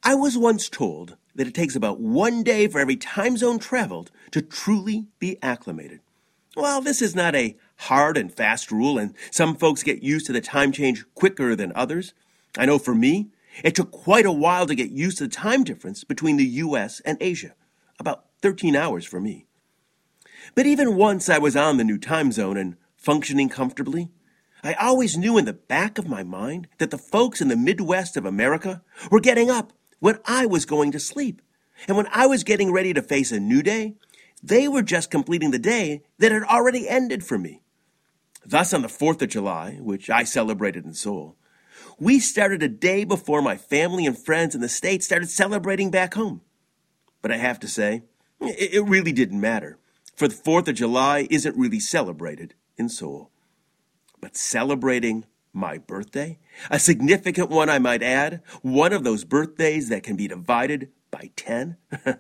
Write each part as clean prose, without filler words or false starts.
I was once told that it takes about 1 day for every time zone traveled to truly be acclimated. Well, this is not a hard and fast rule, and some folks get used to the time change quicker than others. I know for me, it took quite a while to get used to the time difference between the U.S. and Asia, about 13 hours for me. But even once I was on the new time zone and functioning comfortably, I always knew in the back of my mind that the folks in the Midwest of America were getting up when I was going to sleep. And when I was getting ready to face a new day, they were just completing the day that had already ended for me. Thus, on the 4th of July, which I celebrated in Seoul, we started a day before my family and friends in the States started celebrating back home. But I have to say, it really didn't matter, for the 4th of July isn't really celebrated in Seoul. But celebrating my birthday, a significant one I might add, one of those birthdays that can be divided by 10,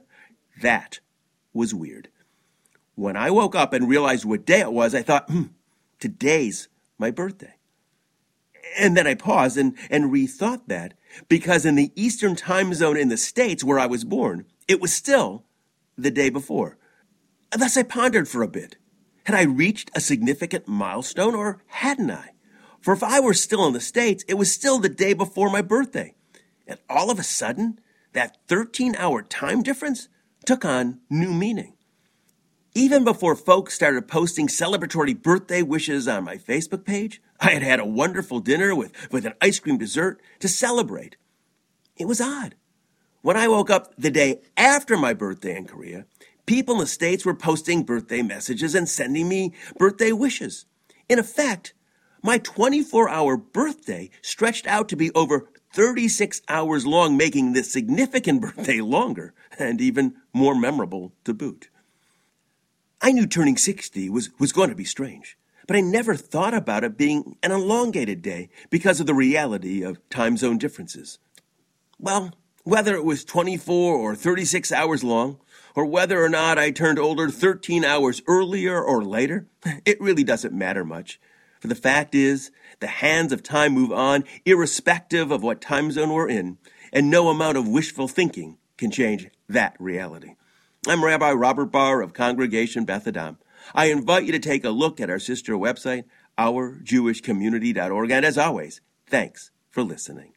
that was weird. When I woke up and realized what day it was, I thought, today's my birthday. And then I paused and rethought that, because in the Eastern time zone in the States where I was born, it was still the day before. Thus I pondered for a bit. Had I reached a significant milestone, or hadn't I? For if I were still in the States, it was still the day before my birthday. And all of a sudden, that 13-hour time difference took on new meaning. Even before folks started posting celebratory birthday wishes on my Facebook page, I had had a wonderful dinner with an ice cream dessert to celebrate. It was odd. When I woke up the day after my birthday in Korea, people in the States were posting birthday messages and sending me birthday wishes. In effect, my 24-hour birthday stretched out to be over 36 hours long, making this significant birthday longer and even more memorable to boot. I knew turning 60 was going to be strange, but I never thought about it being an elongated day because of the reality of time zone differences. Well, whether it was 24 or 36 hours long, or whether or not I turned older 13 hours earlier or later, it really doesn't matter much. For the fact is, the hands of time move on irrespective of what time zone we're in, and no amount of wishful thinking can change that reality. I'm Rabbi Robert Barr of Congregation Beth Adam. I invite you to take a look at our sister website, ourjewishcommunity.org, and as always, thanks for listening.